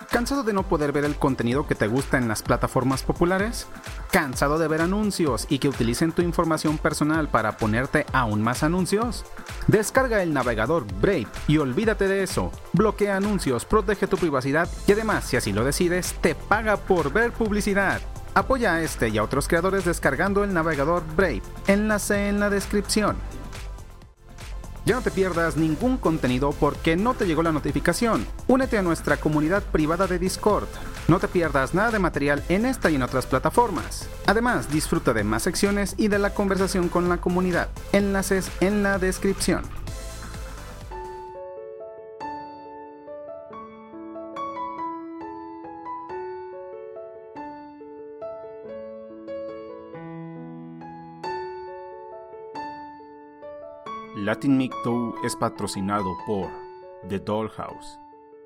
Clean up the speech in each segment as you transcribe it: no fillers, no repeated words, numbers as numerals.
¿Cansado de no poder ver el contenido que te gusta en las plataformas populares? ¿Cansado de ver anuncios y que utilicen tu información personal para ponerte aún más anuncios? Descarga el navegador Brave y olvídate de eso. Bloquea anuncios, protege tu privacidad y además, si así lo decides, te paga por ver publicidad. Apoya a este y a otros creadores descargando el navegador Brave. Enlace en la descripción. Ya no te pierdas ningún contenido porque no te llegó la notificación. Únete a nuestra comunidad privada de Discord. No te pierdas nada de material en esta y en otras plataformas. Además, disfruta de más secciones y de la conversación con la comunidad. Enlaces en la descripción. Latin Mic Tour es patrocinado por The Dollhouse.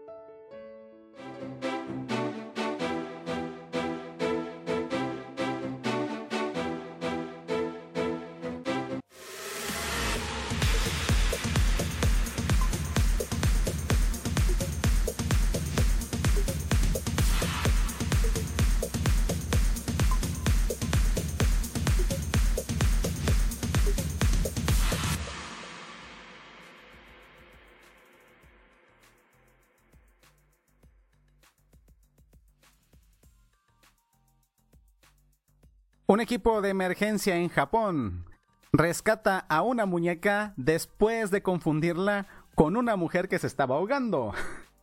Un equipo de emergencia en Japón rescata a una muñeca después de confundirla con una mujer que se estaba ahogando.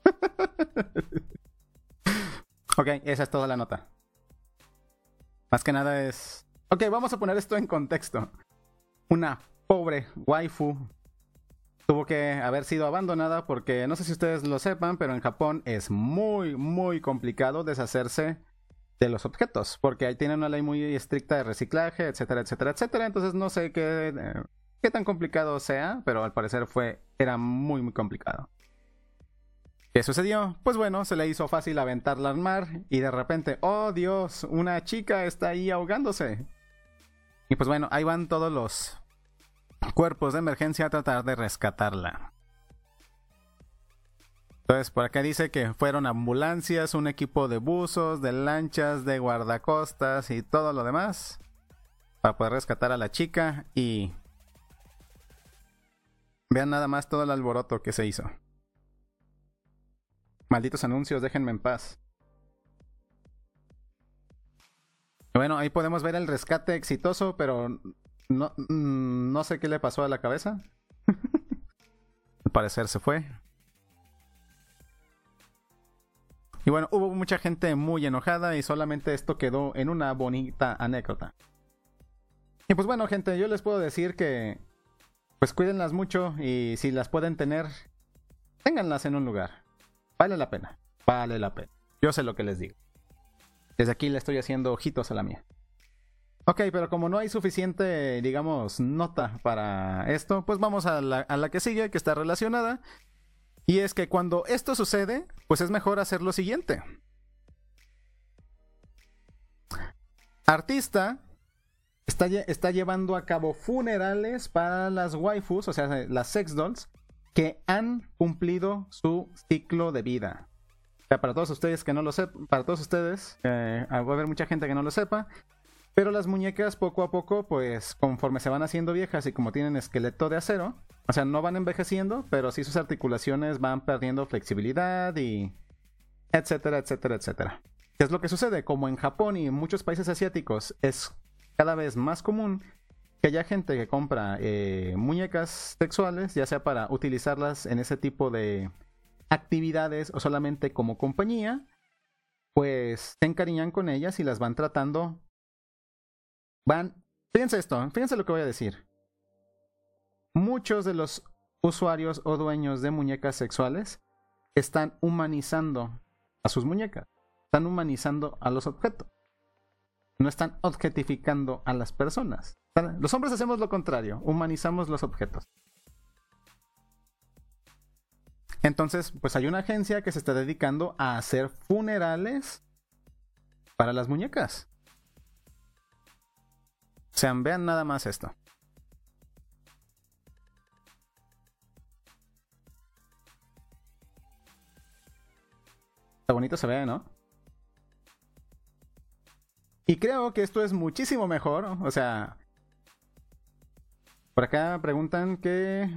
Ok, esa es toda la nota. Más que nada es... Ok, vamos a poner esto en contexto. Una pobre waifu tuvo que haber sido abandonada porque no sé si ustedes lo sepan, pero en Japón es muy complicado deshacerse de los objetos, porque ahí tienen una ley muy estricta de reciclaje, etcétera. Entonces no sé qué tan complicado sea, pero al parecer era muy complicado. ¿Qué sucedió? Pues bueno, se le hizo fácil aventarla al mar y de repente, ¡oh Dios! Una chica está ahí ahogándose. Y pues bueno, ahí van todos los cuerpos de emergencia a tratar de rescatarla. Entonces, por acá dice que fueron ambulancias, un equipo de buzos, de lanchas, de guardacostas y todo lo demás para poder rescatar a la chica y vean nada más todo el alboroto que se hizo. Malditos anuncios, déjenme en paz. Bueno, ahí podemos ver el rescate exitoso, pero no sé qué le pasó a la cabeza. Al parecer se fue. Y bueno, hubo mucha gente muy enojada y solamente esto quedó en una bonita anécdota. Y pues bueno, gente, yo les puedo decir que pues cuídenlas mucho y si las pueden tener, ténganlas en un lugar. Vale la pena. Yo sé lo que les digo. Desde aquí le estoy haciendo ojitos a la mía. Ok, pero como no hay suficiente, digamos, nota para esto, pues vamos a la que sigue, que está relacionada. Y es que cuando esto sucede, pues es mejor hacer lo siguiente. Artista está llevando a cabo funerales para las waifus, o sea, las sex dolls, que han cumplido su ciclo de vida. O sea, para todos ustedes que no lo sepan, va a haber mucha gente que no lo sepa, pero las muñecas poco a poco, pues conforme se van haciendo viejas y como tienen esqueleto de acero, o sea, no van envejeciendo, pero sí sus articulaciones van perdiendo flexibilidad y etcétera. ¿Qué es lo que sucede? Como en Japón y en muchos países asiáticos es cada vez más común que haya gente que compra muñecas sexuales, ya sea para utilizarlas en ese tipo de actividades o solamente como compañía, pues se encariñan con ellas y las van tratando. Fíjense lo que voy a decir. Muchos de los usuarios o dueños de muñecas sexuales están humanizando a sus muñecas, están humanizando a los objetos, no están objetificando a las personas. Los hombres hacemos lo contrario, humanizamos los objetos. Entonces, pues hay una agencia que se está dedicando a hacer funerales para las muñecas. O sea, vean nada más esto. Está bonito se ve, ¿no? Y creo que esto es muchísimo mejor. O sea, por acá preguntan que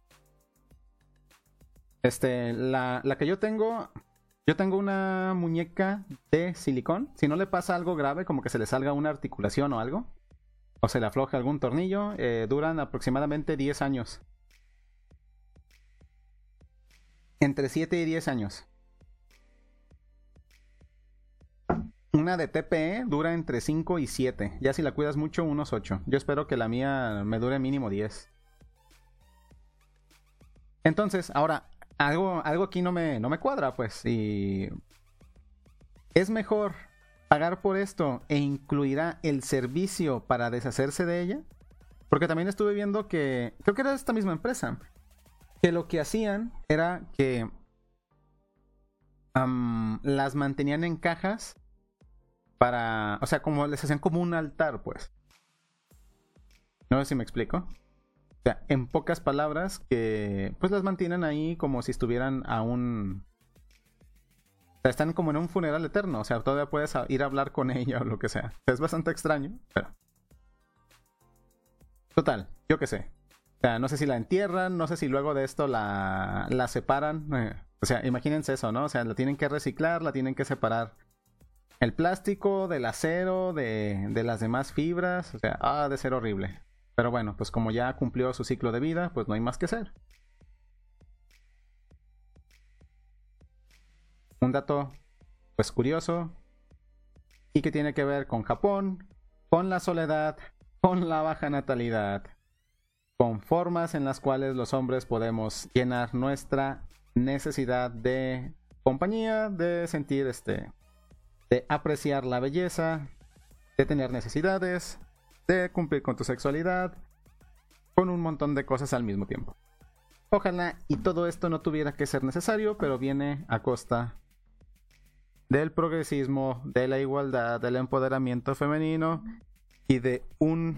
la que yo tengo una muñeca de silicón. Si no le pasa algo grave, como que se le salga una articulación o algo, o se le afloja algún tornillo, duran aproximadamente 10 años. Entre 7 y 10 años. Una de TPE dura entre 5 y 7. Ya si la cuidas mucho, unos 8. Yo espero que la mía me dure mínimo 10. Entonces, ahora, algo aquí no me cuadra, pues. Y es mejor pagar por esto e incluirá el servicio para deshacerse de ella. Porque también estuve viendo que, creo que era esta misma empresa, que lo que hacían era que las mantenían en cajas para, o sea, como les hacían como un altar, pues. No sé si me explico. O sea, en pocas palabras, que pues las mantienen ahí como si estuvieran a un... O sea, están como en un funeral eterno. O sea, todavía puedes ir a hablar con ella o lo que sea. O sea, es bastante extraño, pero... Total, yo qué sé. O sea, no sé si la entierran, no sé si luego de esto la separan. O sea, imagínense eso, ¿no? O sea, la tienen que reciclar, la tienen que separar. El plástico, del acero, de las demás fibras. O sea, ha de ser horrible. Pero bueno, pues como ya cumplió su ciclo de vida, pues no hay más que hacer. Un dato, pues curioso, y que tiene que ver con Japón, con la soledad, con la baja natalidad, con formas en las cuales los hombres podemos llenar nuestra necesidad de compañía, de sentir de apreciar la belleza, de tener necesidades, de cumplir con tu sexualidad, con un montón de cosas al mismo tiempo. Ojalá y todo esto no tuviera que ser necesario, pero viene a costa del progresismo, de la igualdad, del empoderamiento femenino y de un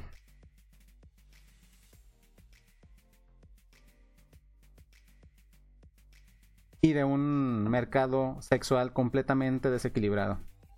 mercado sexual completamente desequilibrado.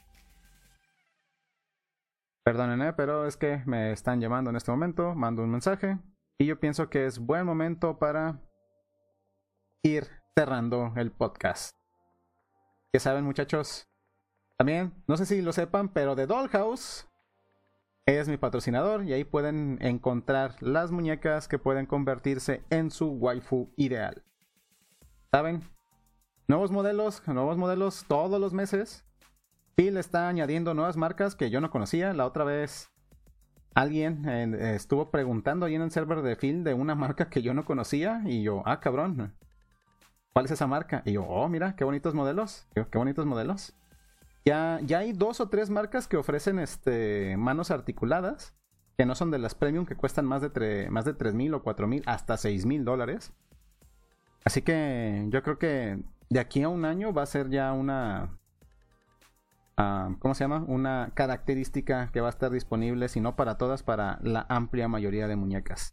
Perdonen, pero es que me están llamando en este momento, mando un mensaje y yo pienso que es buen momento para ir cerrando el podcast. Ya saben, muchachos, también, no sé si lo sepan, pero The Dollhouse es mi patrocinador y ahí pueden encontrar las muñecas que pueden convertirse en su waifu ideal. ¿Saben? Nuevos modelos todos los meses. Phil está añadiendo nuevas marcas que yo no conocía. La otra vez alguien estuvo preguntando ahí en el server de Phil de una marca que yo no conocía y yo, cabrón, ¿cuál es esa marca? Y yo, mira, qué bonitos modelos, qué bonitos modelos. Ya hay 2 o 3 marcas que ofrecen manos articuladas, que no son de las premium, que cuestan más de 3,000 o 4,000, hasta $6,000. Así que yo creo que de aquí a un año va a ser ya una... ¿cómo se llama? Una característica que va a estar disponible, si no para todas, para la amplia mayoría de muñecas.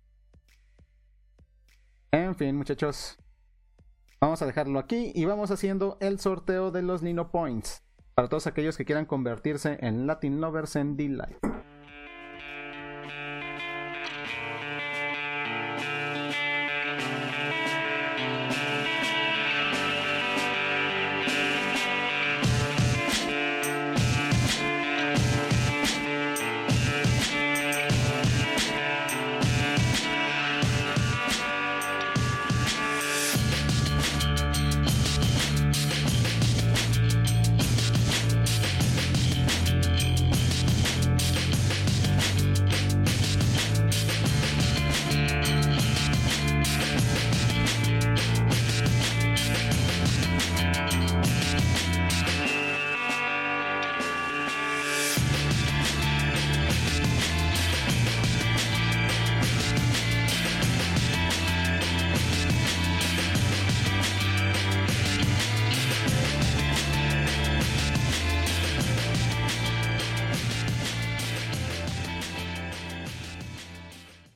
En fin, muchachos, vamos a dejarlo aquí y vamos haciendo el sorteo de los Lino Points para todos aquellos que quieran convertirse en Latin Lovers en D-Life.